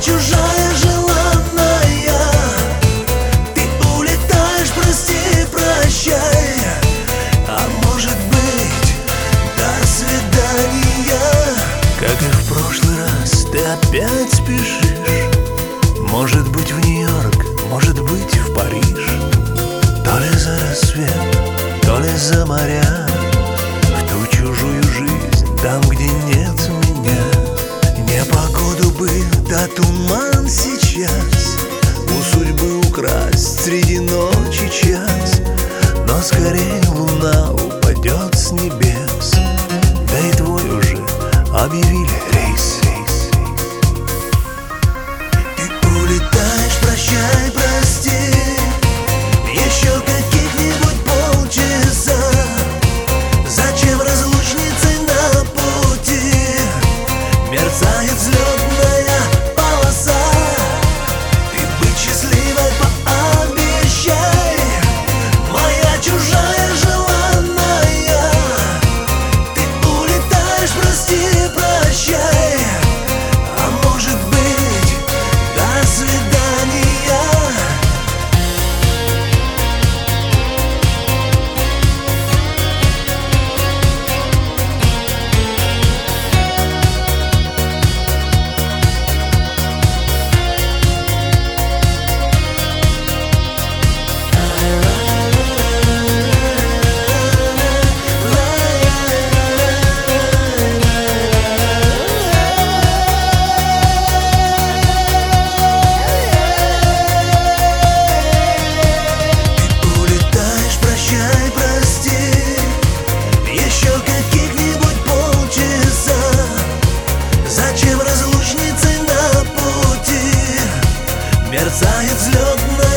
чужая желанная. Ты улетаешь, прости, прощай. А может быть, до свидания. Как и в прошлый раз, ты опять спешишь. Может быть, в Нью-Йорк, может быть, в Париж. То ли за рассвет, то ли за моря, в ту чужую жизнь, там, где нет меня. Непогоду бы, да туман сейчас, у судьбы украсть среди ночи час. Но скорее луна упадет с небес, да и твой уже объявили рейс. Ты улетаешь, прощай, прости. Еще каких-нибудь полчаса. Зачем разлучницы на пути? Мерцает взлетная полоса. Ты быть счастливой пообещай, моя чужая желанная. Ты улетаешь, прости, прощай. А может быть, до свидания. Мерцает взлетная